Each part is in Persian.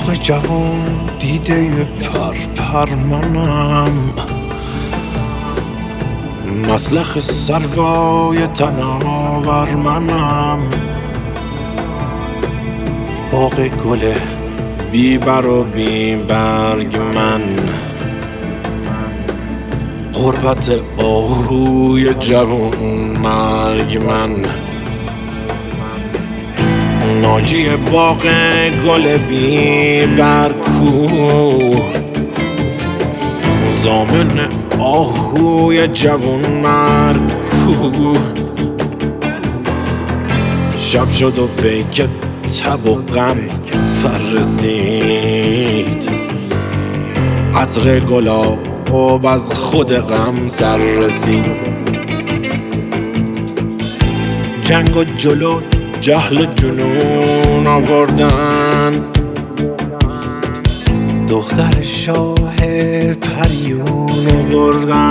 باغ جوان دیده پر منم، مسلخ سروای تناور منم. باغ گل بی بر و بی برگ من، غربت آهوی جوان مرگ من. ناجی باغ گل بی برکو، ضامن آهوی جوان مرگ کو. شب شد و پیک تب و غم سر رسید، عطر گلاب از خود غم سر رسید. جنگ و جلو جهل و جنون آوردن، دختر شاه پریون بردن.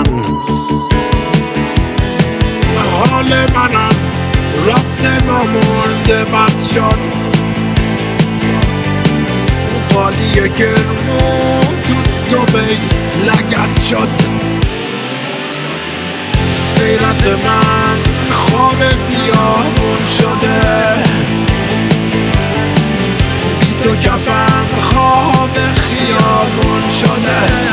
حال من از رفته با مرده بد شد، قالی گرمون تو دبی لگد شد. غیرت من خار بیابون شده، بی تو کفن خواب خیابون شده.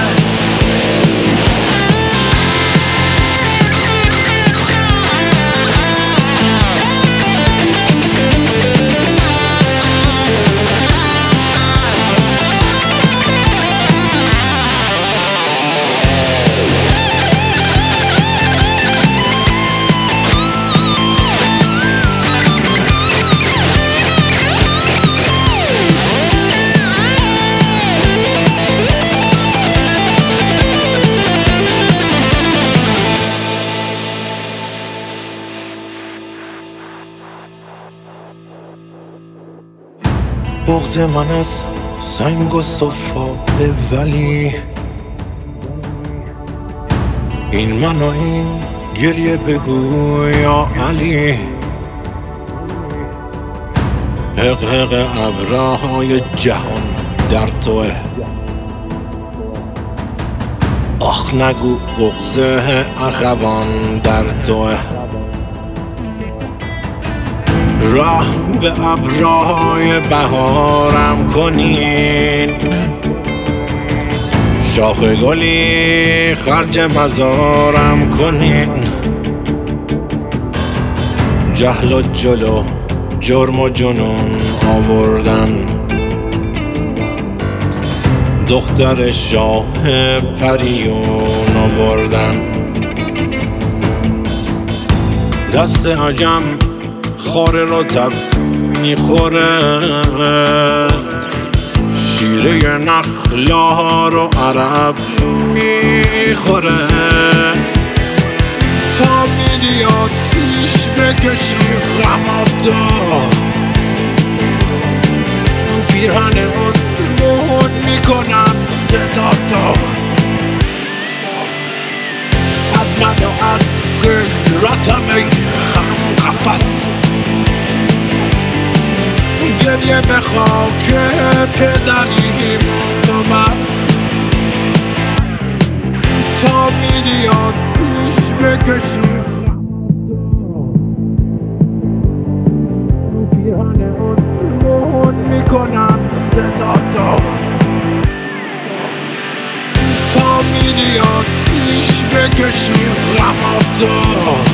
بغض من از سنگ و سفاله، ولی این من و این گریه بگو یا علی. حق ابرهای جهان در توه، آخ نگو بغض اخوان در توه. راه به ابرهای بهارم کنین، شاخ گلی خرج مزارم کنین. جهل و جلو جرم و جنون آوردن، دختر شاه پریون آوردن. دست عجم خاره رو تب میخوره، شیره نخلا رو عرب میخوره. تا میری آتیش بکشی غماتو، پیرهن آسمون میکنم صداتو. از من و از غیرتم ای هم قفص، گریه به خاک پدریم تو بس. تا میری آتیش بکشی پیرهن آسمون میکنم صداتو. تا میری آتیش بکشی غماتو،